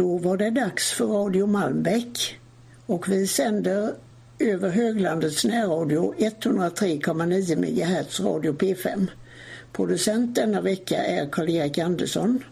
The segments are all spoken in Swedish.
Då var det dags för Radio Malmbäck och vi sänder över Höglandets närradio 103,9 MHz Radio P5. Producent denna vecka är Karl-Erik Andersson.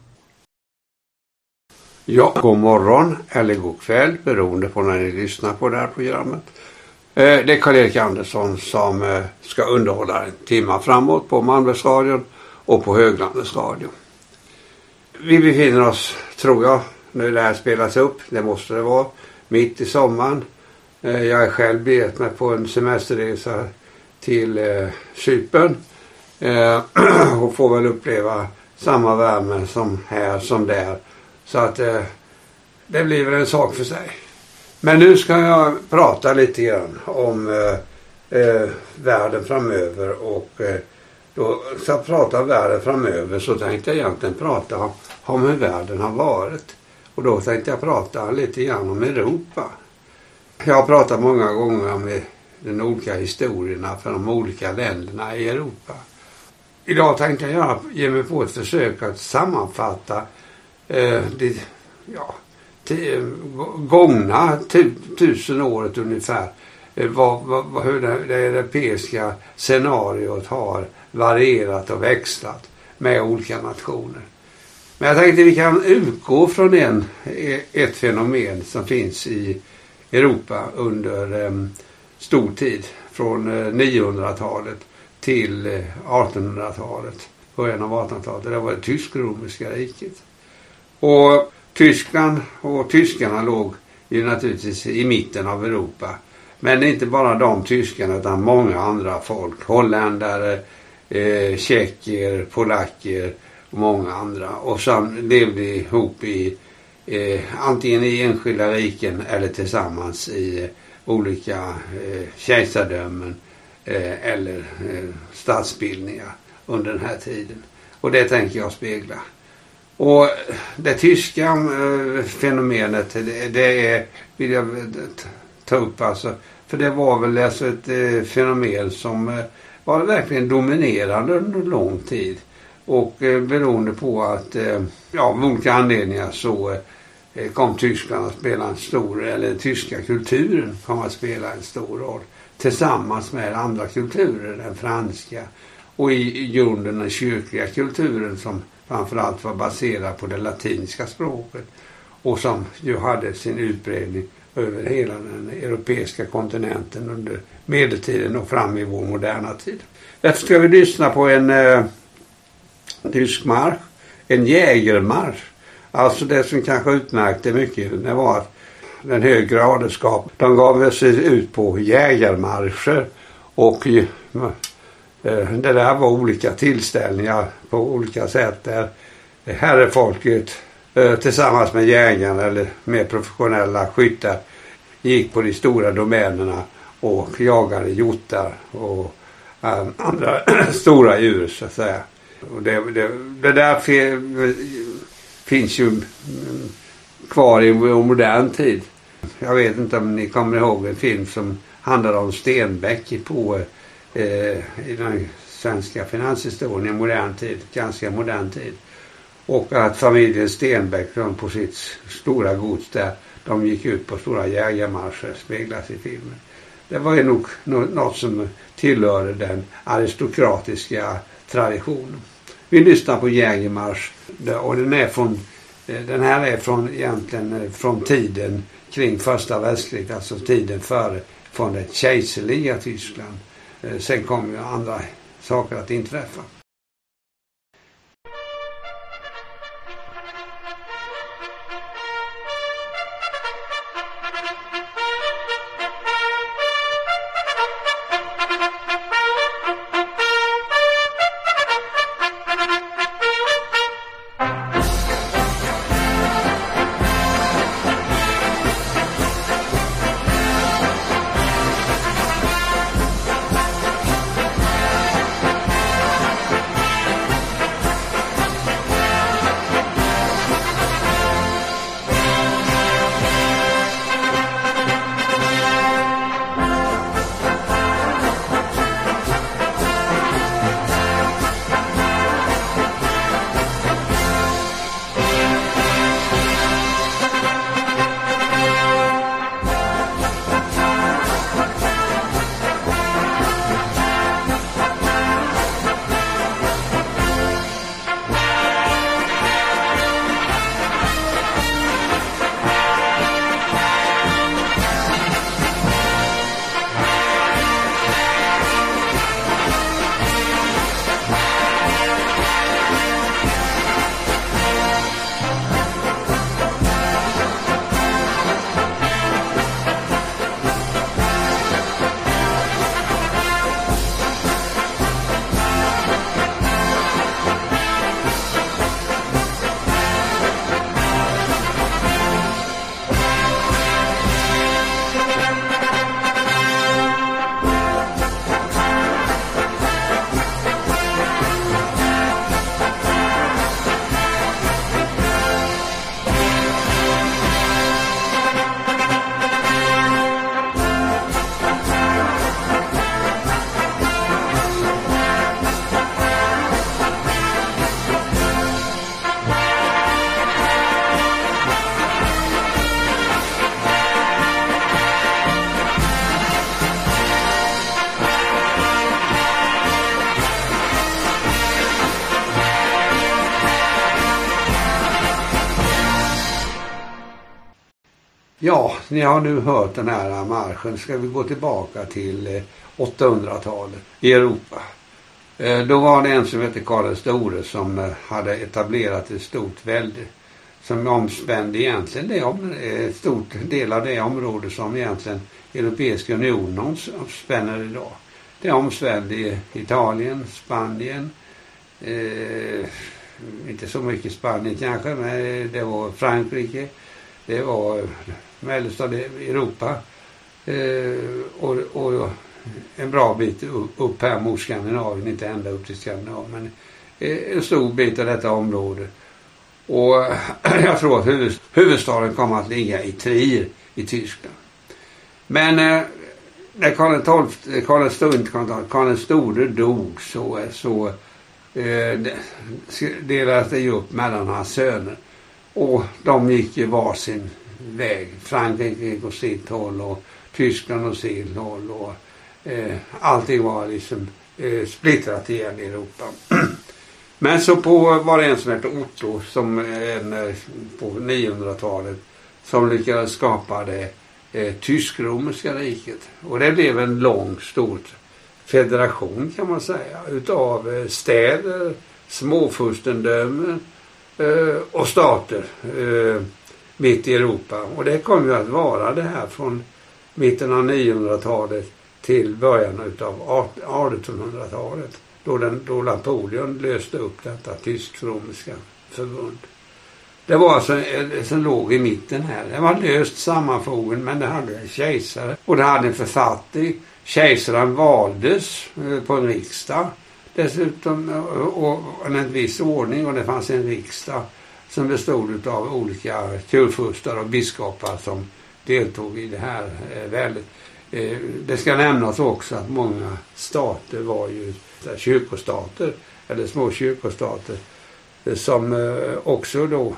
Ja, god morgon eller god kväll beroende på när ni lyssnar på det här programmet. Det är Karl-Erik Andersson som ska underhålla en timme framåt på Malmbergsradion och på Höglandets radio. Vi befinner oss, tror jag, när det här spelas upp, det måste det vara, mitt i sommaren. Jag är själv begett mig på en semesterresa till Cypern och får väl uppleva samma värme som här som där. Så att det blir väl en sak för sig. Men nu ska jag prata lite grann om världen framöver och då ska jag prata om världen framöver så tänkte jag egentligen prata om hur världen har varit. Och då tänkte jag prata lite grann om Europa. Jag har pratat många gånger om de olika historierna för de olika länderna i Europa. Idag tänkte jag ge mig på ett försök att sammanfatta gångna 1000 året ungefär. Hur det europeiska scenariot har varierat och växlat med olika nationer. Men jag tänkte vi kan utgå från ett fenomen som finns i Europa under stor tid. Från 900-talet till 1800-talet. Början av 1800-talet. Det var det tysk-romerska riket. Och Tyskland och tyskarna låg ju naturligtvis i mitten av Europa. Men inte bara de tyskarna utan många andra folk. Holländare, tjecker, polacker och många andra. Och sen levde ihop i antingen i enskilda riken eller tillsammans i olika kejsardömen eller statsbildningar under den här tiden. Och det tänker jag spegla. Och det tyska fenomenet, det vill jag ta upp alltså. För det var väl alltså ett fenomen som var verkligen dominerande under lång tid. Och beroende på att, av olika anledningar så kom Tyskland att spela en stor, eller tyska kulturen kom att spela en stor roll. Tillsammans med andra kulturer, den franska. Och i grunden den kyrkliga kulturen som framförallt var baserad på det latinska språket. Och som ju hade sin utbredning över hela den europeiska kontinenten under medeltiden och fram i vår moderna tid. Därför ska vi lyssna på en tysk marsch, en jägermarsch. Alltså det som kanske utmärkte mycket, det var att den högre adelskap, de gav sig ut på jägarmarscher och det där var olika tillställningar på olika sätt där herrefolket tillsammans med jägarna eller med professionella skyttar gick på de stora domänerna och jagade hjortar och andra stora djur så att säga. Och det där finns ju kvar i modern tid. Jag vet inte om ni kommer ihåg en film som handlar om Stenbeck i den svenska finanshistorien i modern tid, ganska modern tid. Och att familjen Stenbeck på sitt stora gods där, de gick ut på stora jägarmarscher, speglas i filmen. Det var ju nog något som tillhörde den aristokratiska traditionen. Vi lyssnar på jägarmarsch och den här är från tiden kring första världskriget, alltså tiden från det kejserliga Tyskland. Sen kommer ju andra saker att inträffa. Ja, ni har nu hört den här marschen. Ska vi gå tillbaka till 800-talet i Europa. Då var det en som hette Karl den store som hade etablerat ett stort välde som omspände egentligen ett stort del av det område som egentligen Europeiska unionen omspänner idag. Det omspände Italien, Spanien, inte så mycket Spanien kanske, men det var Frankrike, det var mellersta Europa och en bra bit upp här mot Skandinavien, inte ända upp till Skandinavien, men en stor bit av detta område. Och jag tror att huvudstaden kommer att ligga i Trier i Tyskland. Men när Karl den store dog så delades det ju upp mellan hans söner. Och de gick ju var sin väg. Frankrike gick åt sitt håll och Tyskland åt sitt håll. Och allting var liksom splittrat igen i Europa. Men så var det en som hette Otto som på 900-talet som lyckades skapa det tysk-romerska riket. Och det blev en lång, stor federation kan man säga utav städer, småfurstendömen och stater mitt i Europa. Och det kommer ju att vara det här från mitten av 900-talet till början utav 1800-talet. Då Napoleon löste upp detta tysk-romerska förbund. Det var alltså som låg i mitten här. Det var löst sammanfogen, men det hade en kejsare och det hade en författning. Kejsaren valdes på en riksdag dessutom och en viss ordning, och det fanns en riksdag som bestod av olika kurfurstar och biskopar som deltog i det här väldigt. Det ska nämnas också att många stater var ju kyrkostater eller små kyrkostater som också då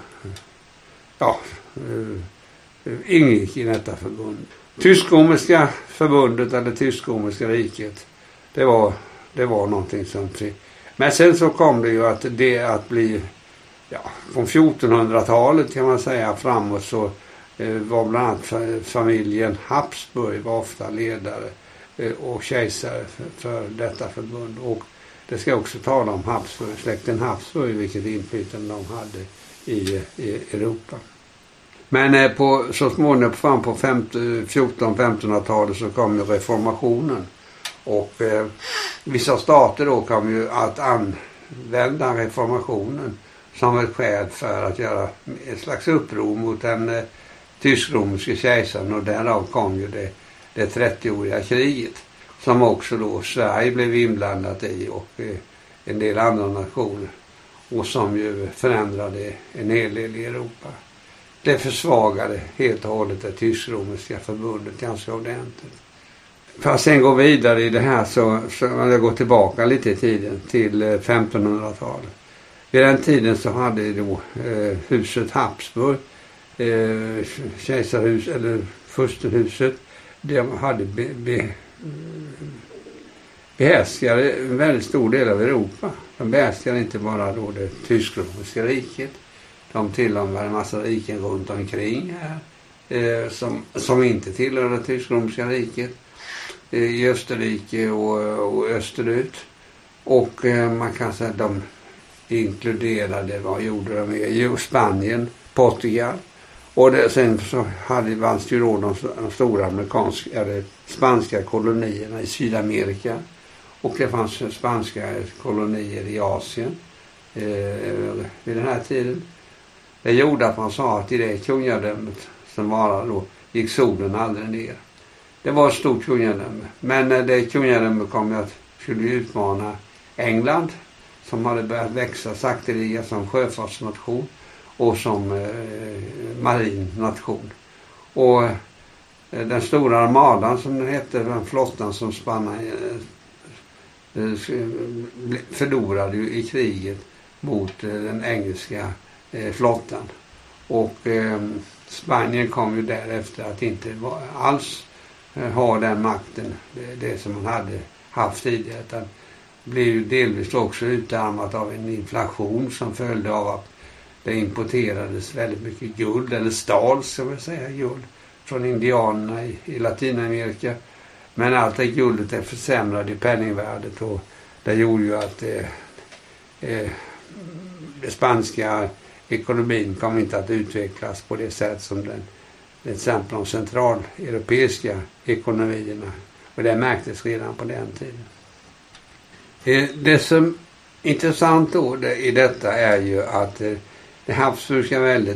ingick i detta förbund. Tysk-romerska förbundet eller tysk-romerska riket, det var någonting som... Men sen så kom det ju att bli från 1400-talet kan man säga framåt, så var bland annat familjen Habsburg var ofta ledare och kejsare för detta förbund. Och det ska också tala om släkten Habsburg, vilket inflytande de hade i Europa. Men så småningom fram på 1400-1500-talet så kom ju reformationen. Och vissa stater då kom ju att använda reformationen som ett skäl för att göra ett slags uppror mot den tysk-romerske kejsaren, och därav kom ju det 30-åriga kriget som också då Sverige blev inblandat i och en del andra nationer, och som ju förändrade en hel del i Europa. Det försvagade helt och hållet det tysk-romerska förbundet ganska ordentligt. För att sen gå vidare i det här så jag går tillbaka lite i tiden till 1500-talet. Vid den tiden så hade då huset Habsburg, kejsarhus eller furstenhuset, de hade behärskade en väldigt stor del av Europa. De behärskade inte bara då det tysk-romerska riket. De tillhörde en massa riken runt omkring här som inte tillhörde det tysk-romerska riket. I Österrike och österut. Och man kan säga att de inkluderade, vad gjorde de med Spanien, Portugal. Och sen så fanns det ju då de stora spanska kolonierna i Sydamerika. Och det fanns spanska kolonier i Asien vid den här tiden. Det gjorde att man sa att i det kungadömet som var då gick solen aldrig ner. Det var ett stort kungadöme. Men det kungadömet skulle utmana England, som hade börjat växa sakteliga som sjöfartsnation och som marin nation. Och den stora armadan som den hette, den flottan som förlorade ju i kriget mot den engelska flottan. Och Spanien kom ju därefter att inte alls ha den makten, det som man hade haft tidigare, utan blev ju delvis också utarmat av en inflation som följde av att det importerades väldigt mycket guld, eller stals som jag säger, guld från indianerna i Latinamerika. Men allt det guldet är försämrat i penningvärdet och det gjorde ju att det spanska ekonomin kom inte att utvecklas på det sätt som till exempel de centraleuropeiska ekonomierna. Och det märktes redan på den tiden. Det som är intressant då i detta är ju att det Habsburgska väldet,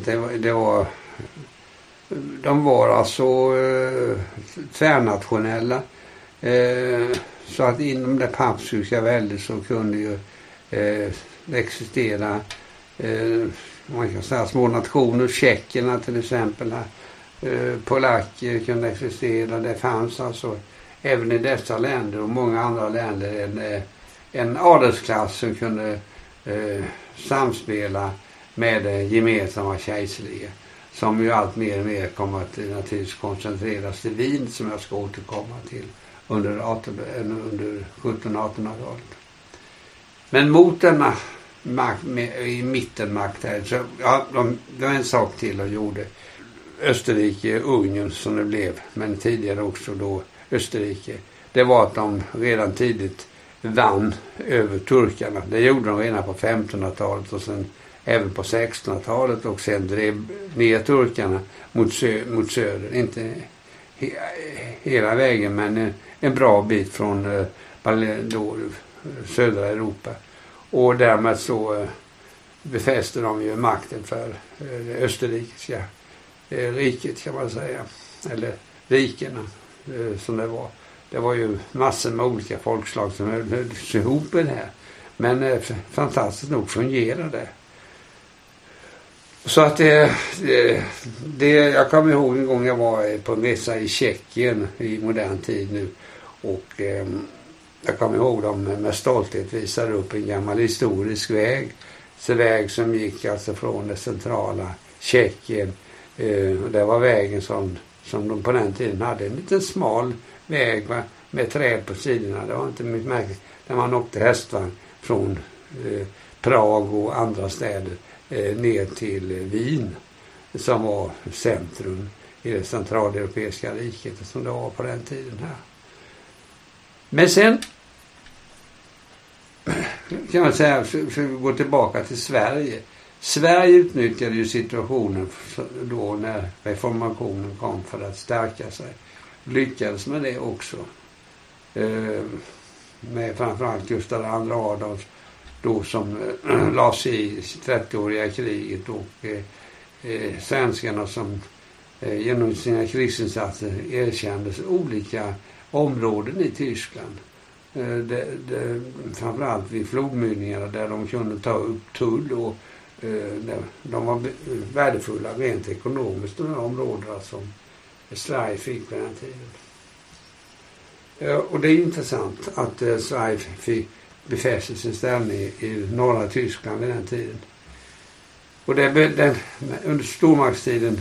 de var alltså tvärnationella. Så att inom det Habsburgska väldet så kunde ju existera man kan säga små nationer, tjeckerna till exempel, polacker kunde existera. Det fanns alltså även i dessa länder och många andra länder en adelsklass som kunde samspela med det gemensamma kejserliga, som ju allt mer och mer kommer att naturligtvis koncentreras till Wien, som jag ska återkomma till under 1700-1800-talet. Men mot denna i mittenmakt här, så det var en sak till och gjorde Österrike, Ungern som det blev, men tidigare också då Österrike. Det var att de redan tidigt vann över turkarna. Det gjorde de redan på 1500-talet och sen även på 1600-talet och sen drev ner turkarna mot söder. Inte hela vägen, men en bra bit från södra Europa. Och därmed så befäste de ju makten för det österrikiska riket, kan man säga. Eller rikena som det var. Det var ju massor med olika folkslag som höll sig ihop med det här. Men fantastiskt nog fungerade det. Så att jag kommer ihåg en gång jag var på en resa i Tjeckien i modern tid nu. Och jag kommer ihåg dem med stolthet visade upp en gammal historisk väg. Så väg som gick alltså från det centrala Tjeckien. Och det var vägen som de på den tiden hade. En liten smal väg med träd på sidorna. Det var inte mycket märkligt. Där man åkte hästvagn från Prag och andra städer ner till Wien. Som var centrum i det centraleuropeiska riket som det var på den tiden här. Men sen kan man säga, för att gå tillbaka till Sverige. Sverige utnyttjade ju situationen då när reformationen kom för att stärka sig. Lyckades med det också. Med framförallt Gustav II Adolf då som la sig i 30-åriga kriget och svenskarna som genom sina krigsinsatser erkändes olika områden i Tyskland. Framförallt vid flodmynningarna där de kunde ta upp tull och de var värdefulla rent ekonomiskt, de här områdena som Sverige fick på den tiden. Och det är intressant att Sverige fick befästa sin ställning i norra Tyskland vid den tiden. Och under stormaktstiden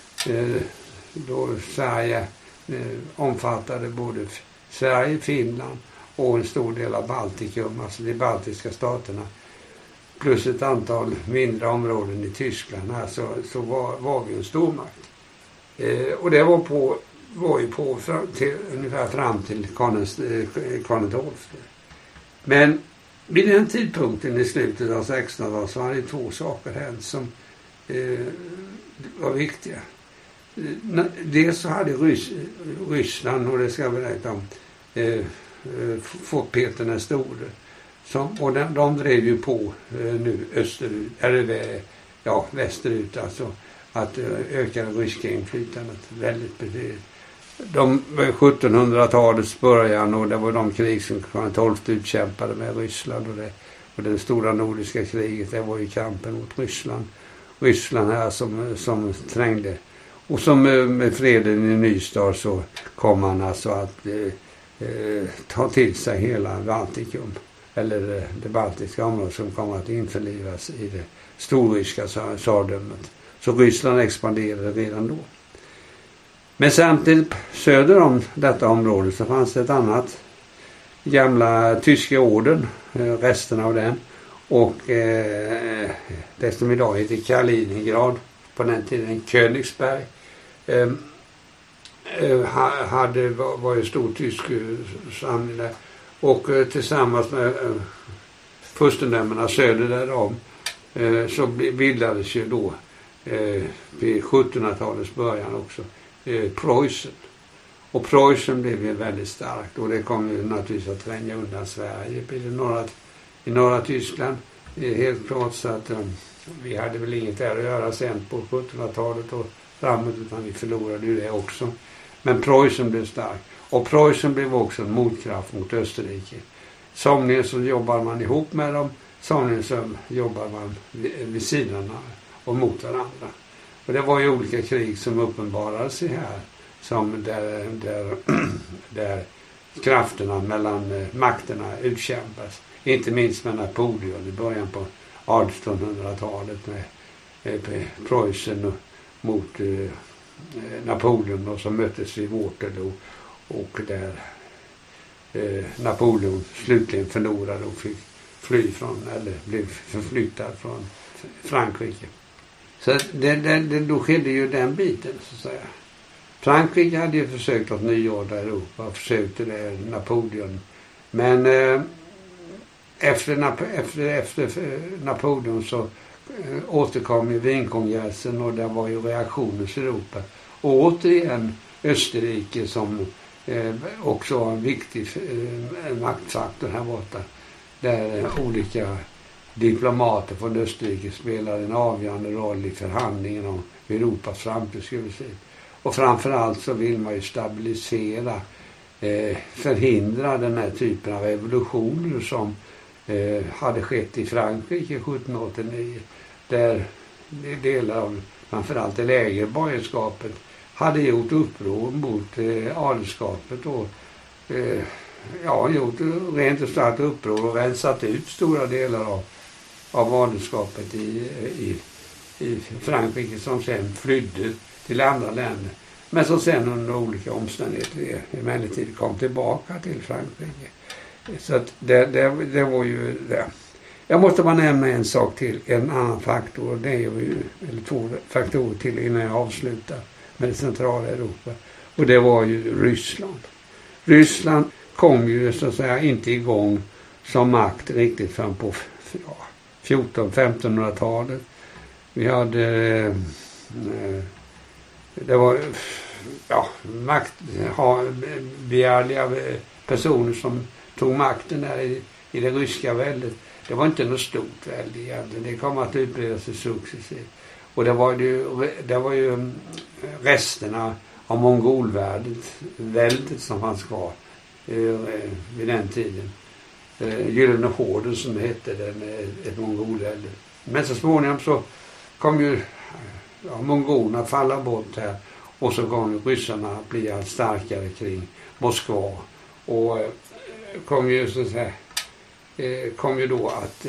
då Sverige omfattade både Sverige, Finland och en stor del av Baltikum, alltså de baltiska staterna, plus ett antal mindre områden i Tyskland här, så var vi en stormakt. Och det var ju på ungefär fram till Karl XII. Men vid den tidpunkten i slutet av 1600-talet så hade 2 saker hänt som var viktiga. Dels så hade Ryssland, och det ska jag berätta om, fått Peter den store. Och de drev ju på nu österut, eller västerut, alltså att öka det ryska inflytandet väldigt betydligt. 1700-talets början, och det var de krig som Karl XII utkämpade med Ryssland och det stora nordiska kriget, det var ju kampen mot Ryssland här som trängde. Och som med freden i Nystad så kom man alltså att ta till sig hela Baltikum, eller det baltiska området som kommer att införlivas i det storryska tsardömet. Så Ryssland expanderade redan då. Men samtidigt söder om detta område så fanns det ett annat, gamla tyska orden, resterna av den, och det som idag heter Kaliningrad, på den tiden Königsberg. var ju stor tysk samling där. Och tillsammans med furstendömena söder därom så bildades ju då vid 1700-talets början också Preussen. Och Preussen blev ju väldigt starkt och det kom ju naturligtvis att tränga undan Sverige i norra Tyskland. Helt klart så att vi hade väl inget där att göra sen på 1700-talet och framåt, utan vi förlorade ju det också. Men Preussen blev stark. Och Preussen blev också en motkraft mot Österrike. Somligen så jobbar man ihop med dem, somligen så jobbar man vid sidorna och mot varandra. Och det var ju olika krig som uppenbarade sig här, som där krafterna mellan makterna utkämpas. Inte minst med Napoleon i början på 1800-talet med Preussen mot Napoleon, och som möttes vid Waterloo, och där Napoleon slutligen förlorade och fick fly från, eller blev förflyttad från Frankrike. Så då skedde ju den biten, så att säga. Frankrike hade ju försökt att nyordna Europa, försökte det, Napoleon. Men efter Napoleon så återkom ju Wienkongressen, och där var ju reaktionens Europa. Och återigen Österrike som också var en viktig maktfaktor här borta. Där olika diplomater från Österrike spelade en avgörande roll i förhandlingen om Europas framtid, skulle vi säga. Och framförallt så vill man ju stabilisera, förhindra den här typen av revolutioner som hade skett i Frankrike 1789. Där delar av framförallt det lägre borgerskapet hade gjort uppror mot adelskapet och gjort rent och starkt uppror och rensat ut stora delar av adelskapet i Frankrike, som sen flydde till andra länder. Men som sen under olika omständigheter emellertid kom tillbaka till Frankrike. Så att det var ju det. Jag måste bara nämna en sak till, en annan faktor. Det är ju, eller 2 faktorer till innan jag avslutar med det centrala Europa. Och det var ju Ryssland. Ryssland kom ju så att säga inte igång som makt riktigt fram på 1400-1500-talet. Vi hade det var maktbegärliga personer som tog makten där i det ryska väldet. Det var inte något stort välde egentligen. Det kom att utbreda sig successivt. Och det var ju resterna av mongolväldet som fanns kvar vid den tiden. Gyllene horden som hette ett mongolvälde. Men så småningom så kom ju mongolerna falla bort här, och så kom ryssarna bli allt starkare kring Moskva, och kom ju då att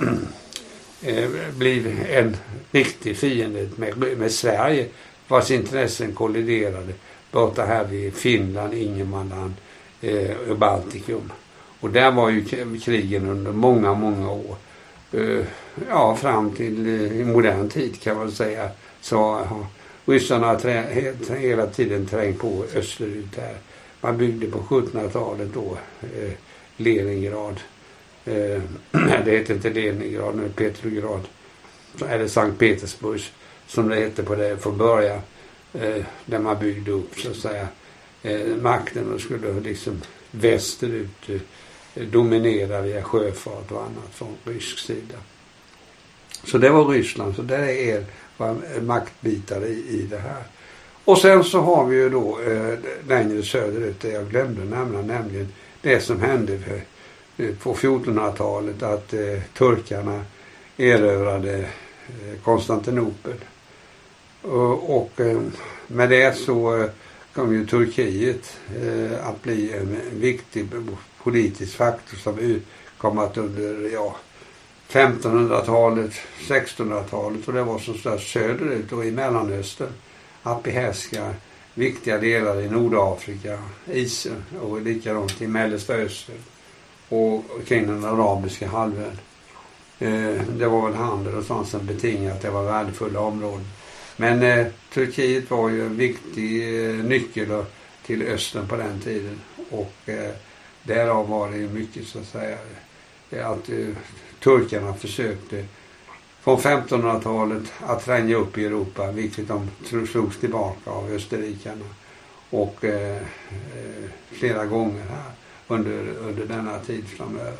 bli en riktig fiende med Sverige, vars intressen kolliderade borta här vid Finland, Ingermanland och Baltikum. Och där var ju krigen under många, många år. Fram till i modern tid kan man säga, så har ryssarna hela tiden trängt på österut här. Man byggde på 1700-talet då Leningrad. Det heter inte Leningrad, nu Petrograd. Eller Sankt Petersburg som det hette på det från början. Där man byggde upp så att säga makten och skulle liksom västerut dominera via sjöfart och annat från rysk sida. Så det var Ryssland, så det var maktbitare i det här. Och sen så har vi ju då längre söderut, det jag glömde nämna, nämligen det som hände på 1400-talet, att turkarna erövrade Konstantinopel. Och med det så kom ju Turkiet att bli en viktig politisk faktor som kom att under 1500-talet, 1600-talet, och det var som störst söderut och i Mellanöstern, att behärska viktiga delar i Nordafrika, Israel och likadant i Mellersta Östern och kring den arabiska halvön. Det var väl handel och sånt som betingade att det var värdefulla områden. Men Turkiet var ju en viktig nyckel till östern på den tiden. Och därav var det ju mycket så att säga att turkarna försökte från 1500-talet att tränga upp i Europa, vilket de slogs tillbaka av österrikarna. Och flera gånger här under denna tid framöver.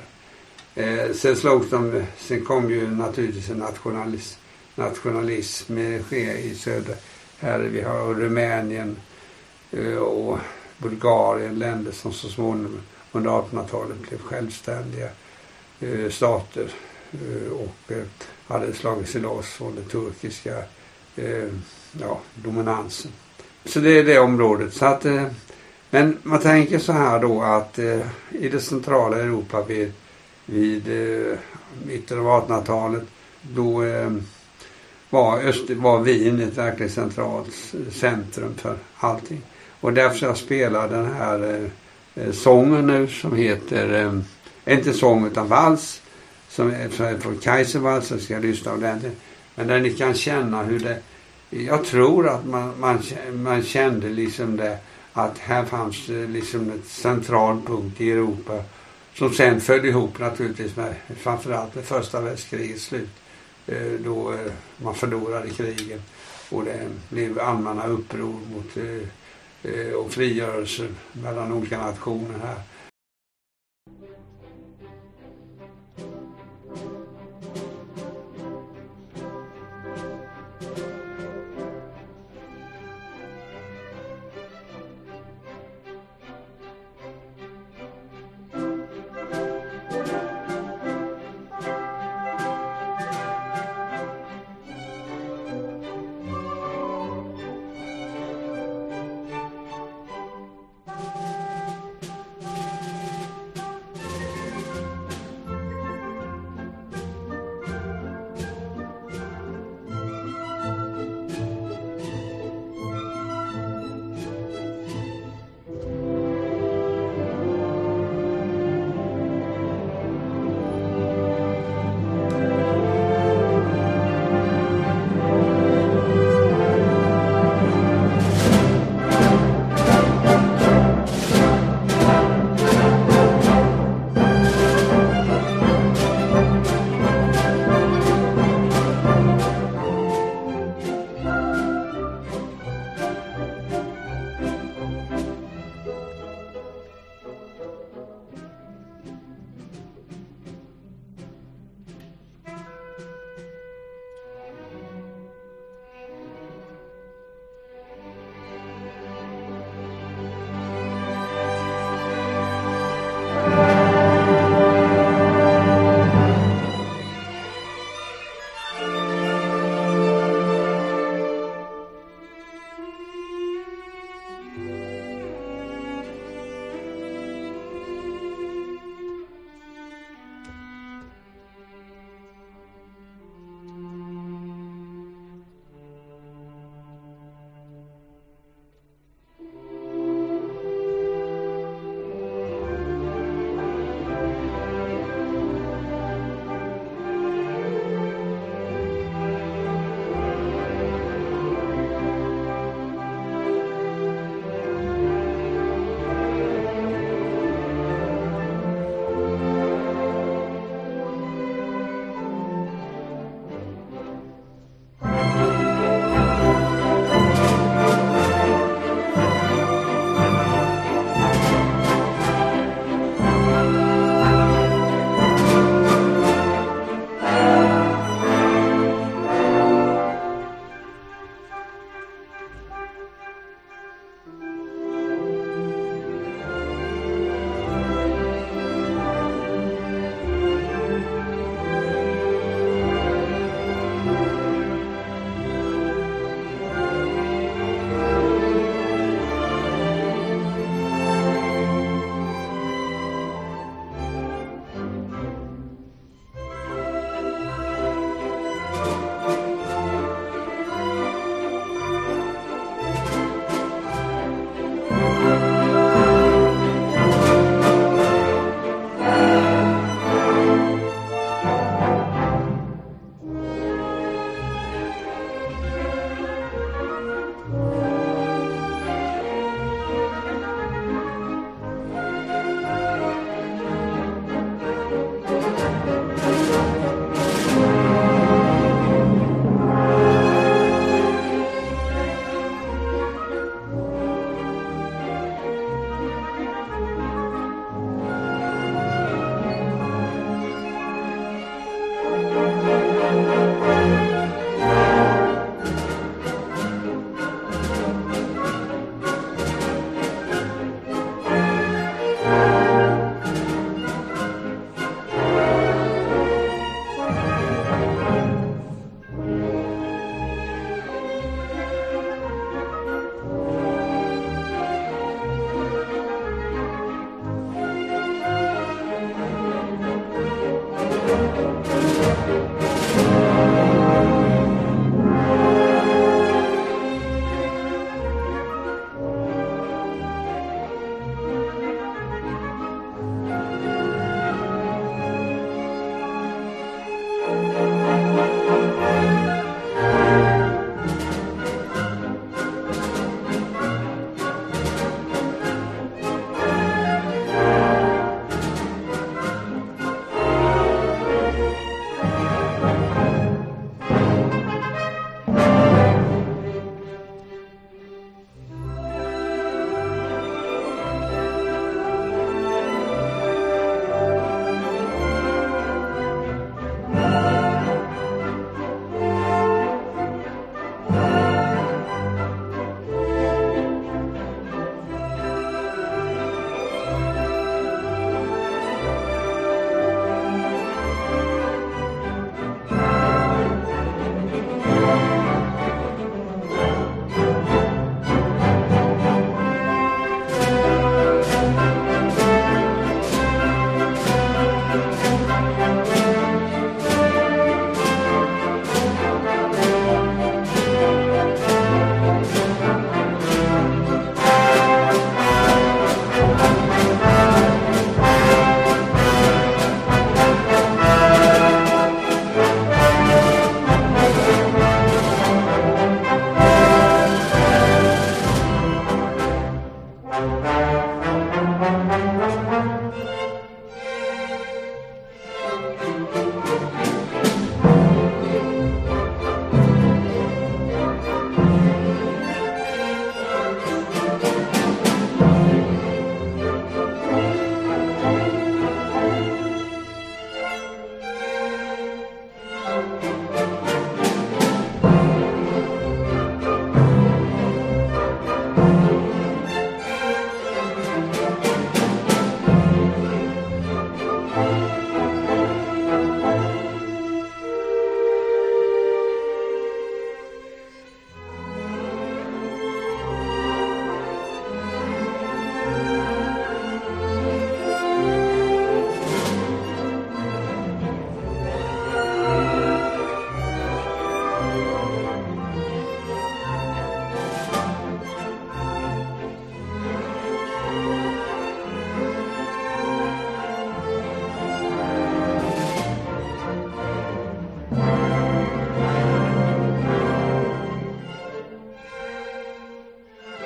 Sen kom ju naturligtvis en nationalism ske i söder. Här vi har Rumänien och Bulgarien, länder som så småningom under 1800-talet blev självständiga stater och hade slagit sig loss från den turkiska dominansen. Så det är det området. Så att, men man tänker så här då att i det centrala Europa vid mitten av 1800-talet då var Wien ett verkligt centralt centrum för allting. Och därför jag spelar den här sången nu som heter, inte sång utan vals, som är från Kaiservals, så ska jag lyssna ordentligt. Men där ni kan känna hur det, jag tror att man kände liksom det, att här fanns det liksom ett central punkt i Europa som sen följde ihop naturligtvis med framförallt med första världskrigets slut. Då man förlorade krigen och det blev allmänna uppror mot och frigörelse mellan olika nationer här.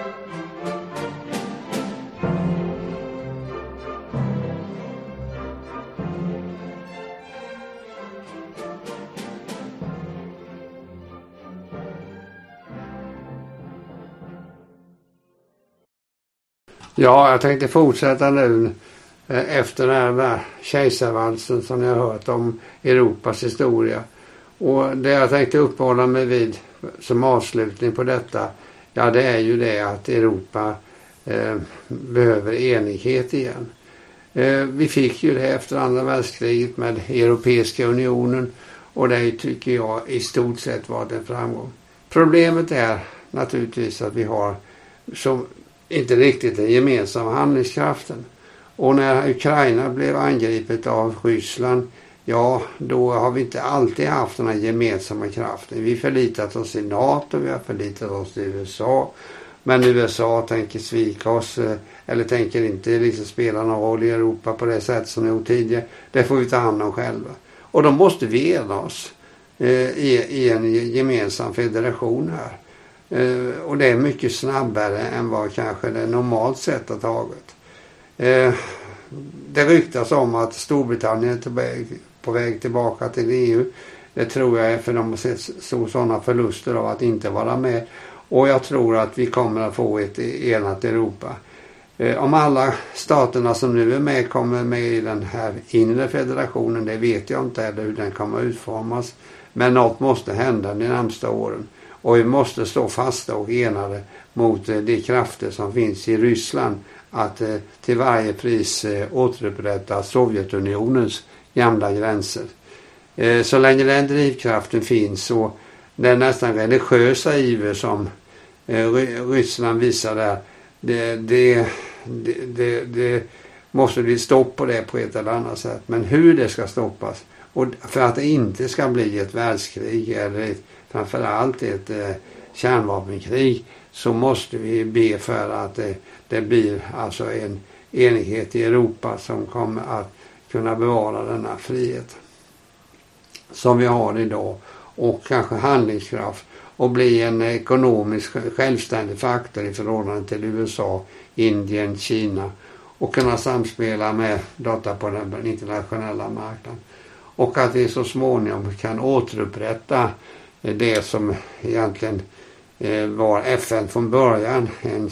Ja, jag tänkte fortsätta nu efter den här kejsarvalsen som ni har hört om Europas historia. Och det jag tänkte uppehålla mig vid som avslutning på detta, ja det är ju det att Europa behöver enighet igen. Vi fick ju det efter andra världskriget med Europeiska unionen och det tycker jag i stort sett varit en framgång. Problemet är naturligtvis att vi har som inte riktigt den gemensamma handlingskraften. Och när Ukraina blev angripet av Ryssland, ja då har vi inte alltid haft den här gemensamma kraften. Vi förlitat oss i NATO, vi har förlitat oss i USA. Men USA tänker svika oss eller tänker inte liksom spela någon roll i Europa på det sätt som de gjort tidigare. Det får vi ta hand om själva. Och då måste vi ena oss i en gemensam federation här. Och det är mycket snabbare än vad kanske det normalt sett har tagit. Det ryktas om att Storbritannien är på väg tillbaka till EU. Det tror jag är för de har sett sådana förluster av att inte vara med. Och jag tror att vi kommer att få ett enat Europa. Om alla staterna som nu är med kommer med i den här inre federationen, det vet jag inte eller hur den kommer att utformas. Men något måste hända de närmsta åren. Och vi måste stå fasta och enade mot de krafter som finns i Ryssland att till varje pris återupprätta Sovjetunionens gamla gränser. Så länge den drivkraften finns och den nästan religiösa iver som Ryssland visar där, det måste bli stopp på det på ett eller annat sätt. Men hur det ska stoppas och för att det inte ska bli ett världskrig eller framförallt ett kärnvapenkrig, så måste vi be för att det blir alltså en enighet i Europa som kommer att kunna bevara denna frihet som vi har idag och kanske handlingskraft och bli en ekonomisk självständig faktor i förhållande till USA, Indien, Kina och kunna samspela med data på den internationella marknaden. Och att vi så småningom kan återupprätta det som egentligen var FN från början, en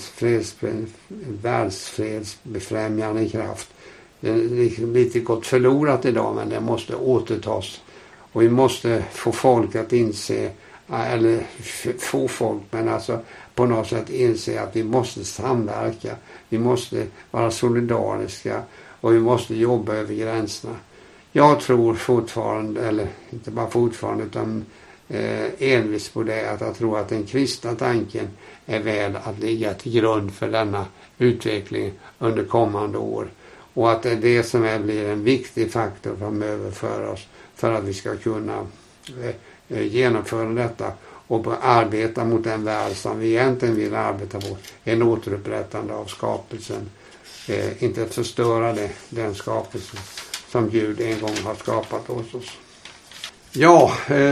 världsfredsbefrämjande kraft. Det är lite gått förlorat idag, men det måste återtas. Och vi måste få folk att inse, eller få folk, men alltså på något sätt inse att vi måste samverka. Vi måste vara solidariska och vi måste jobba över gränserna. Jag tror fortfarande, eller inte bara fortfarande utan envis på det, att jag tror att den kristna tanken är väl att ligga till grund för denna utveckling under kommande år. Och att det är det som blir en viktig faktor framöver för oss för att vi ska kunna genomföra detta och arbeta mot den värld som vi egentligen vill arbeta på. En återupprättande av skapelsen. Inte att förstöra den skapelsen som Gud en gång har skapat hos oss. Ja,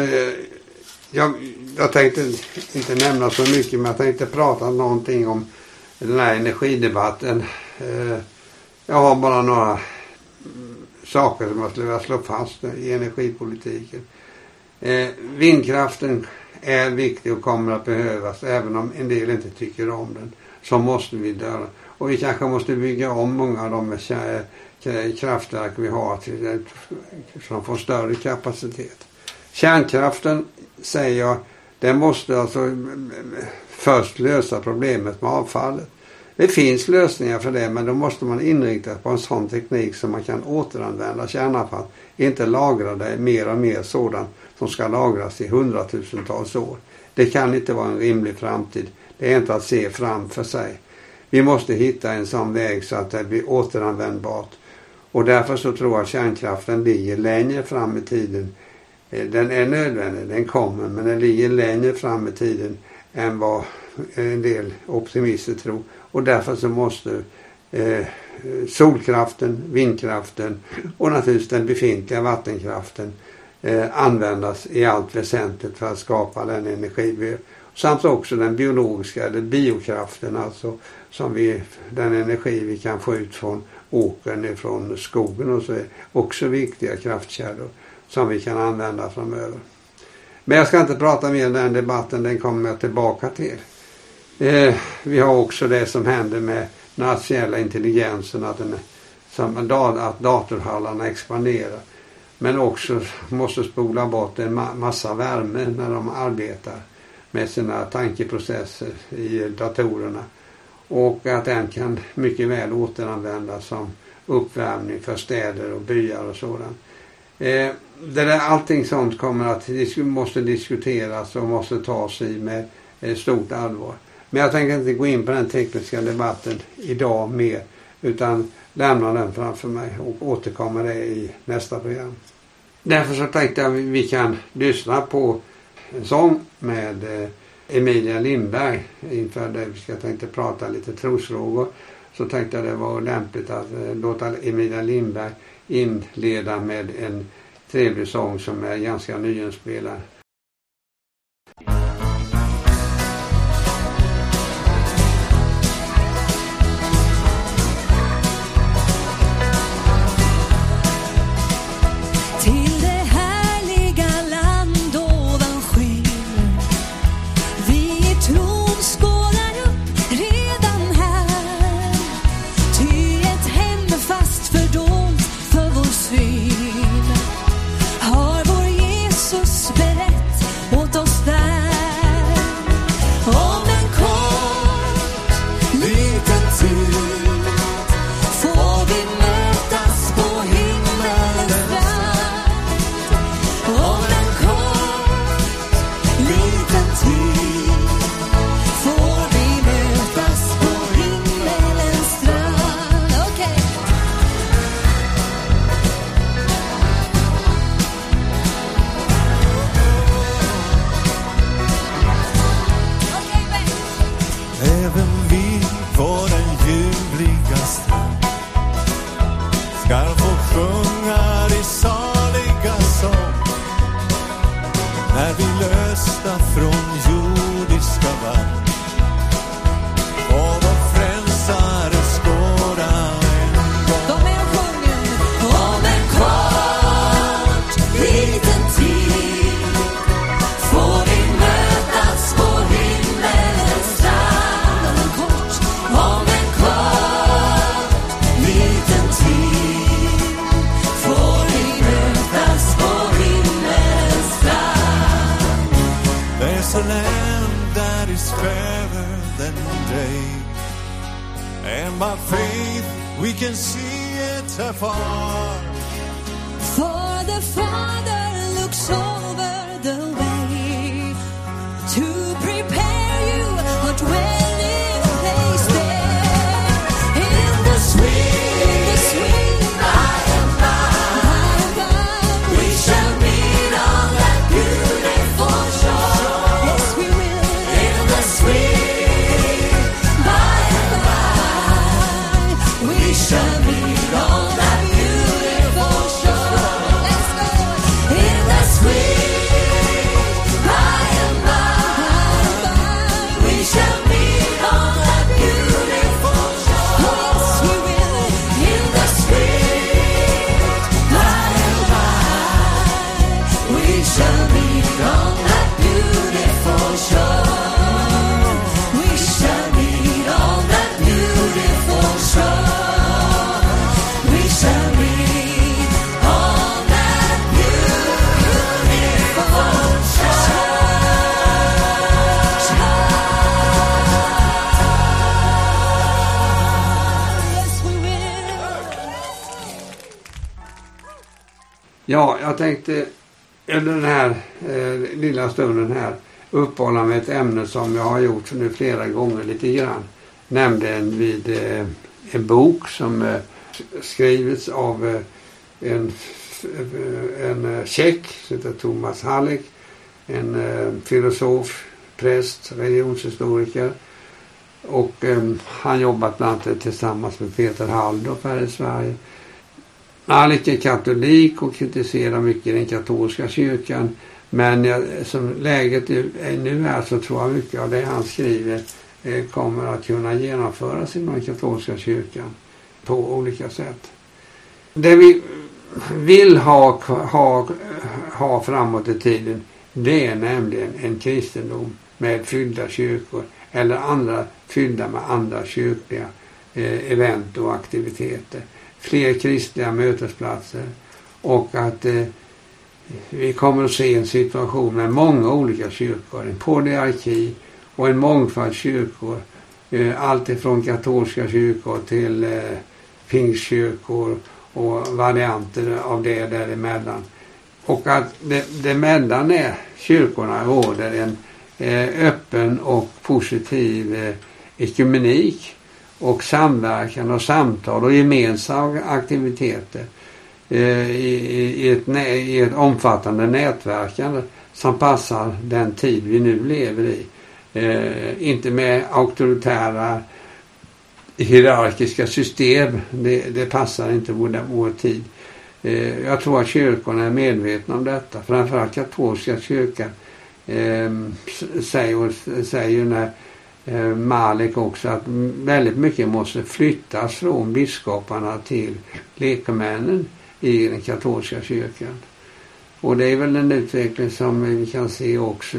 jag tänkte inte nämna så mycket, men jag tänkte prata någonting om den här energidebatten. Jag har bara några saker som jag skulle vilja slå fast i energipolitiken. Vindkraften är viktig och kommer att behövas, även om en del inte tycker om den. Så måste vi döra. Och vi kanske måste bygga om många av de kraftverk vi har som får större kapacitet. Kärnkraften, säger jag, den måste alltså först lösa problemet med avfallet. Det finns lösningar för det, men då måste man inrikta på en sån teknik som man kan återanvända kärnavfall. Inte lagra det mer och mer sådant som ska lagras i hundratusentals år. Det kan inte vara en rimlig framtid. Det är inte att se framför sig. Vi måste hitta en sån väg så att det blir återanvändbart. Och därför så tror jag att kärnkraften ligger längre fram i tiden. Den är nödvändig, den kommer, men den ligger längre fram i tiden än vad en del optimister tror. Och därför så måste solkraften, vindkraften och naturligtvis den befintliga vattenkraften användas i allt väsentligt för att skapa den energi. Samt också den biologiska eller biokraften, alltså den energi vi kan få ut från åkern, ifrån skogen och så är också viktiga kraftkällor som vi kan använda framöver. Men jag ska inte prata mer om den debatten, den kommer jag tillbaka till. Vi har också det som händer med den artificiella intelligensen, att datorhallarna expanderar. Men också måste spola bort en massa värme när de arbetar med sina tankeprocesser i datorerna. Och att den kan mycket väl återanvändas som uppvärmning för städer och byar och sådant. Allting sånt måste diskuteras och måste tas i med stort allvar. Men jag tänker inte gå in på den tekniska debatten idag mer, utan lämna den framför mig och återkomma det i nästa program. Därför så tänkte jag att vi kan lyssna på en sång med Emilia Lindberg inför det vi tänkte prata lite trosfrågor. Så tänkte jag det var lämpligt att låta Emilia Lindberg inleda med en trevlig sång som är ganska nyinspelad. Har vår Jesus berett åt oss där. And by faith we can see it afar. For the Father looks over the way to prepare you a dwelling place there. In the sweet by and by, we shall meet on that beautiful shore. Yes, we will. In the sweet by and by, we shall meet on that beautiful shore. Let's go. In the sweet by and by, we shall meet on that beautiful shore. Yes, we will. In the sweet by and by, we shall meet on that beautiful shore. We shall meet on that beautiful shore. We shall meet on that beautiful shore. Yes, we will. Ja, jag tänkte under den här lilla stunden här uppehålla mig ett ämne som jag har gjort nu flera gånger lite grann. Nämligen vid en bok som skrivits av en tjeck som heter Thomas Halleck, en filosof, präst, religionshistoriker. Och han jobbat bland annat tillsammans med Peter Halldorf här i Sverige. Halleck är katolik och kritiserar mycket den katolska kyrkan, Men som läget är nu här så tror jag mycket av det han skriver kommer att kunna genomföras inom den katolska kyrkan på olika sätt. Det vi vill ha framåt i tiden, det är nämligen en kristendom med fyllda kyrkor eller andra fyllda med andra kyrkliga event och aktiviteter. Fler kristliga mötesplatser och att vi kommer att se en situation med många olika kyrkor, en polyarki och en mångfald kyrkor. Allt ifrån katolska kyrkor till pingstkyrkor och varianter av det däremellan. Och att det mellan kyrkorna råder en öppen och positiv ekumenik och samverkan och samtal och gemensamma aktiviteter i ett omfattande nätverkande som passar den tid vi nu lever i. Inte med auktoritära hierarkiska system, det passar inte vår tid. Jag tror att kyrkorna är medvetna om detta, framförallt katolska kyrkan säger när Malik också att väldigt mycket måste flyttas från biskoparna till lekmännen i den katolska kyrkan. Och det är väl en utveckling som vi kan se också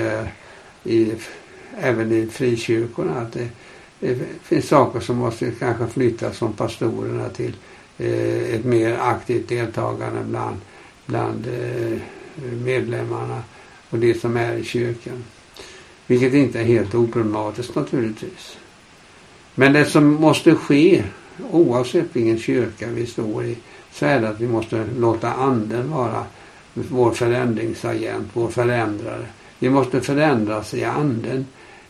även i frikyrkorna, att det finns saker som måste kanske flyttas från pastorerna till ett mer aktivt deltagande bland medlemmarna och det som är i kyrkan. Vilket inte är helt oproblematiskt naturligtvis. Men det som måste ske, oavsett vilken kyrka vi står i, så är det att vi måste låta anden vara vår förändringsagent, vår förändrare. Vi måste förändras i anden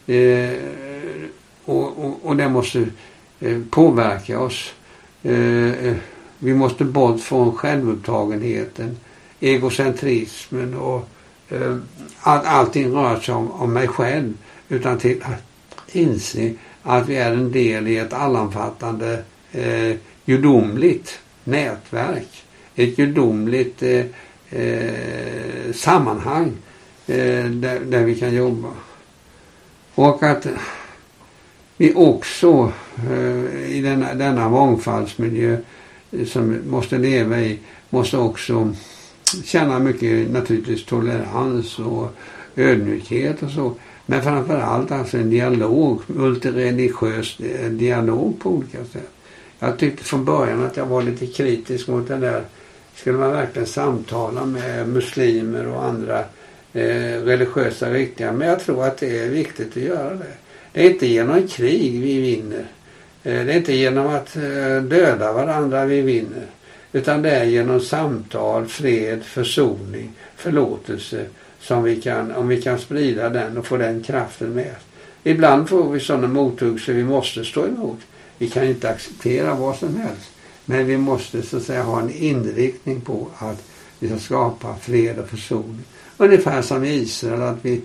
och det måste påverka oss. Vi måste bort från självupptagenheten, egocentrismen och att allting rör sig om mig själv, utan till att inse att vi är en del i ett allomfattande gudomligt nätverk, ett gudomligt sammanhang där vi kan jobba. Och att vi också i denna mångfaldsmiljö som måste leva i, måste också känna mycket naturligtvis tolerans och ödmjukhet och så. Men framförallt alltså en dialog, multireligiös dialog på olika sätt. Jag tyckte från början att jag var lite kritisk mot det där. Skulle man verkligen samtala med muslimer och andra religiösa riktningar. Men jag tror att det är viktigt att göra det. Det är inte genom krig vi vinner. Det är inte genom att döda varandra vi vinner. Utan det är genom samtal, fred, försoning, förlåtelse som vi kan, om vi kan sprida den och få den kraften med. Ibland får vi sådana mothugg så vi måste stå emot. Vi kan inte acceptera vad som helst. Men vi måste så att säga ha en inriktning på att vi ska skapa fred och försoning. Ungefär som i Israel, att vi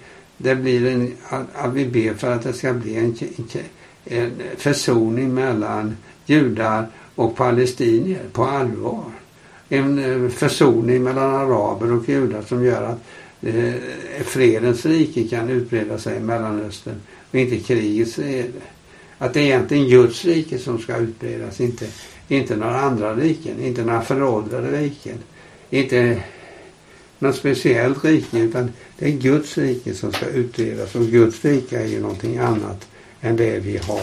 ber för att det ska bli en försoning mellan judar och palestinier på allvar. En försoning mellan araber och judar som gör att fredens rike kan utbreda sig i Mellanöstern och inte krigets rike. Att det är egentligen Guds rike som ska utbredas, inte några andra riken, inte några föråldrade riken, inte något speciellt rike, utan det är Guds rike som ska utbredas, och Guds rike är ju någonting annat än det vi har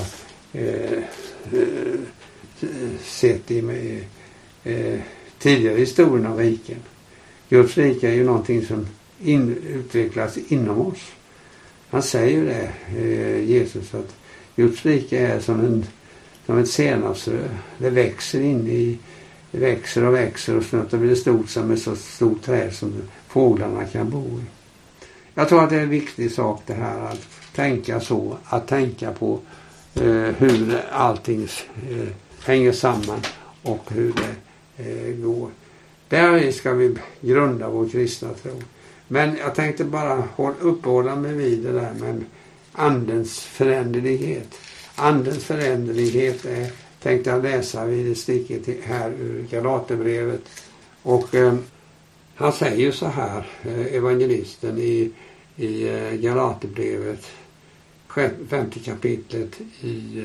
sett i tidigare historien av riken. Guds rike är ju någonting som utvecklas inom oss. Han säger det, Jesus, att Guds rike är som ett senapsfrö. Det växer och växer och snart blir det stort som ett så stort träd som fåglarna kan bo i. Jag tror att det är en viktig sak det här att tänka så, att tänka på hur allting hänger samman och hur det går. Där ska vi grunda vår kristna tro. Men jag tänkte bara uppehålla mig vid det där med andens föränderlighet. Andens föränderlighet tänkte jag läsa vid det stycket här ur Galaterbrevet. Och Han säger ju så här, evangelisten i Galaterbrevet, 5:e kapitlet i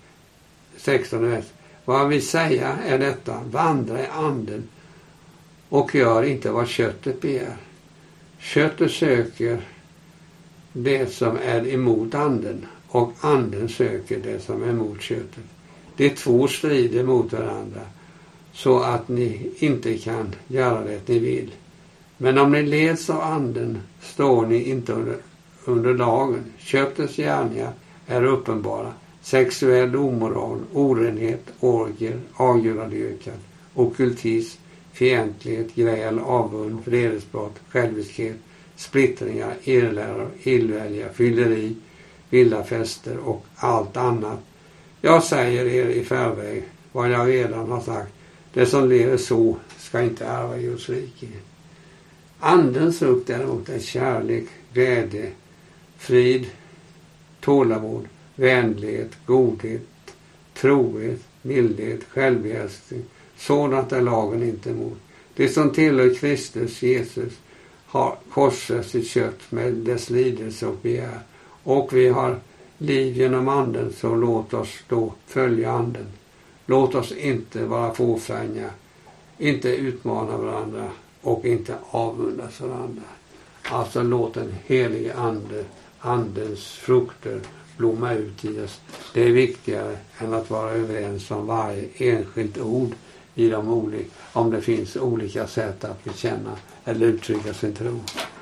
16 vers. Vad han vill säga är detta: vandra i anden och gör inte vad köttet begär. Köttet söker det som är emot anden och anden söker det som är emot köttet. De två strider mot varandra så att ni inte kan göra det ni vill. Men om ni leds av anden står ni inte under lagen. Köttets gärningar är uppenbara: sexuell omoral, orenhet, orgier, avgudadyrkan, ockultism, fientlighet, gräl, avund, vredesbrott, själviskhet, splittringar, irrläror, illvälja, fylleri, vilda fester och allt annat. Jag säger er i förväg vad jag redan har sagt: det som lever så ska inte ärva Guds rike. Andens frukt däremot är kärlek, glädje, frid, tålamod, vänlighet, godhet, trohet, mildhet, självbehärskning. Sådant är lagen inte emot. Det som tillhör Kristus Jesus har korsat sitt kött med dess lidelse och begär. Och vi har liv genom anden, så låt oss då följa anden. Låt oss inte vara fåfänga, inte utmana varandra och inte avundas varandra. Alltså låt den helige ande, andens frukter blomma ut i oss. Det är viktigare än att vara överens om varje enskilt ord i de olika, om det finns olika sätt att bekänna eller uttrycka sin tro.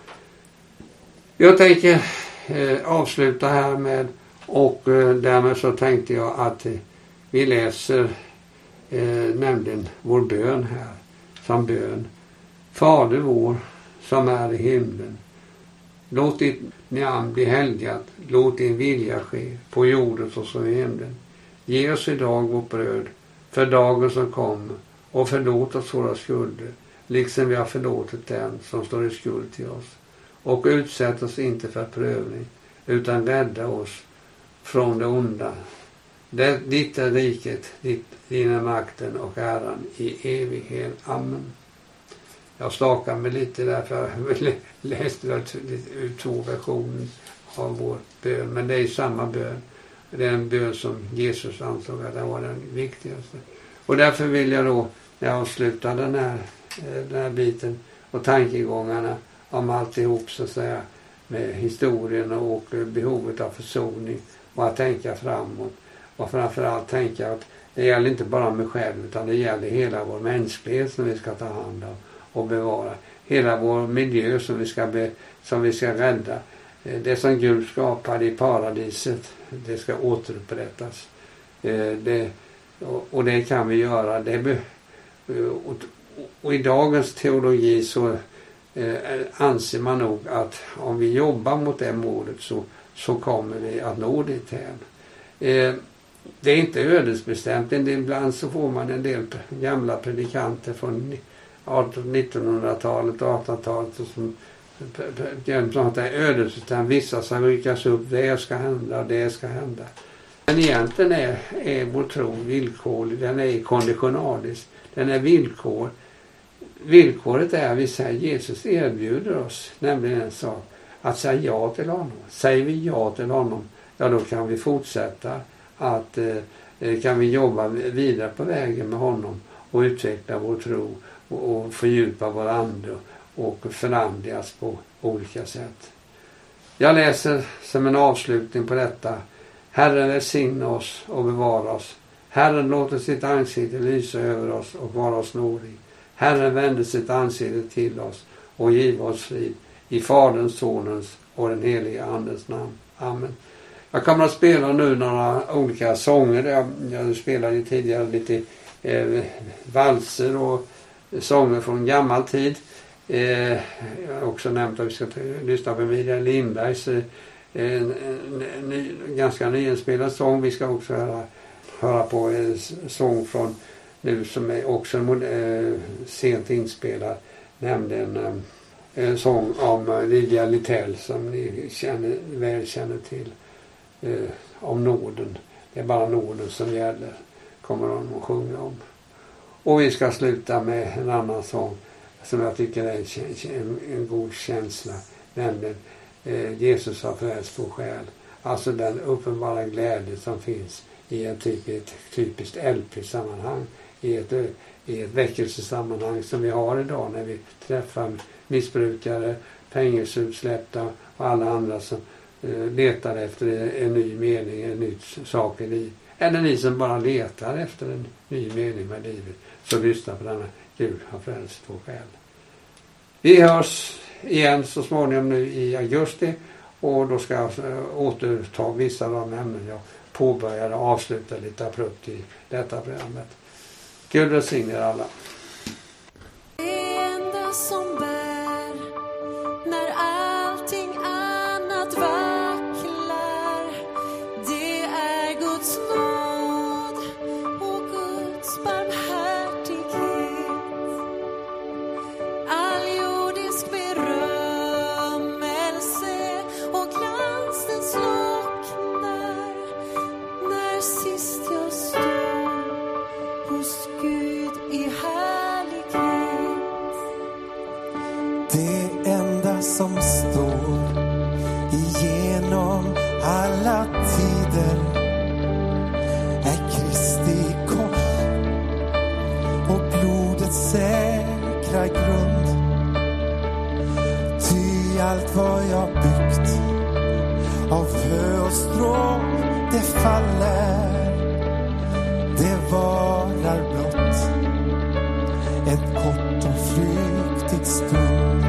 Jag tänker avsluta här med, och därmed så tänkte jag att vi läser nämligen vår bön här som bön. Fader vår som är i himlen, låt ditt namn bli helgat, låt din vilja ske på jorden så som i himlen. Ge oss idag vårt bröd för dagen som kommer, och förlåt oss våra skulder liksom vi har förlåtit den som står i skuld till oss. Och utsätt oss inte för prövning, utan rädda oss från det onda. Ditt är riket, din är makten och äran i evighet. Amen. Jag stakar mig lite därför jag läste ut 2 versioner av vår bön. Men det är samma bön. Det är en bön som Jesus ansåg att det var den viktigaste. Och därför vill jag då, när jag avslutar den här biten och tankegångarna om alltihop så att säga, med historien och behovet av försoning och att tänka framåt. Och framförallt tänka att det gäller inte bara mig själv, utan det gäller hela vår mänsklighet som vi ska ta hand om och bevara. Hela vår miljö som vi ska rädda. Det som Gud skapade i paradiset, det ska återupprättas. Och det kan vi göra. Och i dagens teologi så anser man nog att om vi jobbar mot det målet så kommer vi att nå dit här. Det är inte ödesbestämt. Ibland så får man en del gamla predikanter från 1900-talet och 1800-talet som att det är ödesbestämt. Vissa som ryckas upp, det ska hända och det ska hända. Men egentligen är vår tro villkorlig. Den är konditionalisk. Den är villkor. Villkoret är att vi säger Jesus erbjuder oss nämligen en sak. Att säga ja till honom. Säger vi ja till honom, ja då kan vi fortsätta att kan vi jobba vidare på vägen med honom och utveckla vår tro och fördjupa vår ande och förandras på olika sätt. Jag läser som en avslutning på detta: Herren välsigna oss och bevara oss. Herren låter sitt ansikte lysa över oss och vara oss nådig. Herren vänder sitt ansikte till oss och giver oss frid. I Faderns, Sonens och den helige Andens namn. Amen. Jag kommer att spela nu några olika sånger. Jag spelade ju tidigare lite valser och sånger från gammal tid. Jag har också nämnt att vi ska lyssna på Miriam Lindbergs ganska nyinspelad sång. Vi ska också höra på en sång från nu som är också sent inspelad, nämligen en sång om Lydia Littell som ni väl känner till, om nåden. Det är bara nåden som gäller, kommer de att sjunga om. Och vi ska sluta med en annan sång som jag tycker är en god känsla, nämligen Jesus har frälst vår själ. Alltså den uppenbara glädje som finns i ett typiskt LP-sammanhang, i ett väckelsesammanhang som vi har idag när vi träffar missbrukare, fängelseutsläppta och alla andra som letar efter en ny mening, en ny sak i livet. Eller ni som bara letar efter en ny mening med livet, så lyssna på denna Gud har frälst vår själ. Vi hörs igen så småningom nu i augusti, och då ska jag återta vissa av de ämnen jag påbörjade och avsluta lite abrupt i detta programmet. Gud välsigne er alla. Det enda som bär när allting annat vacklar, det är Guds nåd och Guds barmhärtighet. All jordisk berömmelse och glans den slocknar när sist jag står hos Gud i härlighet. Det enda som står igenom alla tider är Kristi kors och blodets säkra grund. Ty allt vad jag byggt av hö och strå, det faller. Det varar blott en kort och flyktig stund.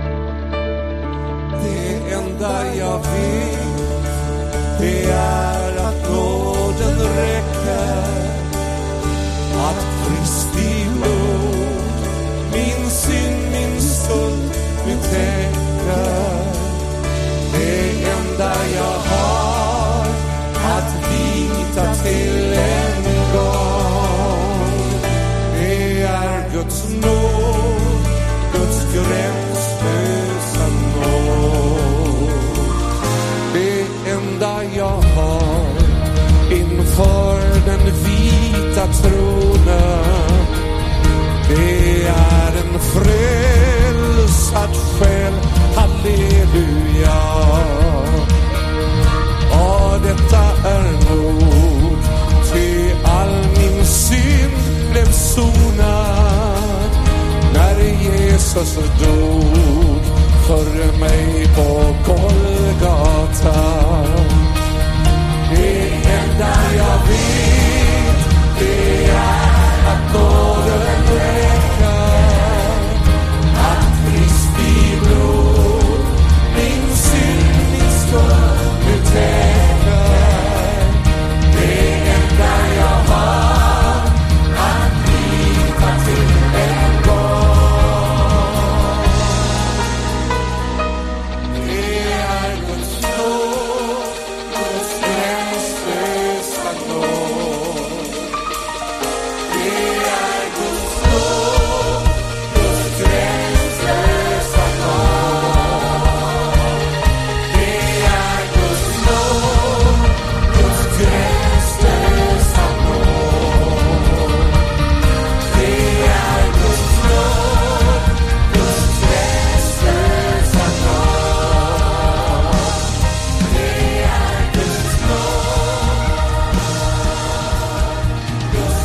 Det enda jag vet, det är att nåden räcker. Att Kristi blod min synd, min skuld nu täcker. Det enda jag har att lita till en gång, det är Guds nåd, Guds gränslösa nåd. Det enda jag har inför den vita tronen, det är en frälsad själ, halleluja. Och detta är nog, ty all min synd blev sonad när Jesus dog för mig på Golgata. Det enda jag vet, det är att nåden räcker. Att Kristi blod min synd, min skuld nu täcker. Det enda jag har att lita till en gång, det är Guds nåd, Guds gränslösa nåd. Det är Guds nåd, Guds gränslösa nåd. Det är Guds nåd, Guds gränslösa nåd. Det är Guds nåd, Guds gränslösa nåd. Det är Guds nåd, Guds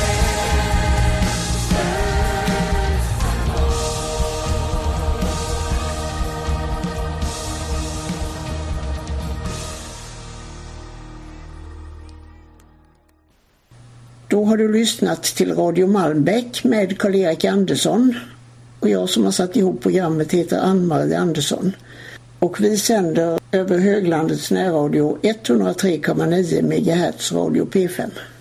Då har du lyssnat till Radio Malmbäck med Karl-Erik Andersson, och jag som har satt ihop programmet heter Ann-Marie Andersson. Och vi sänder över Höglandets närradio 103,9 MHz Radio P5.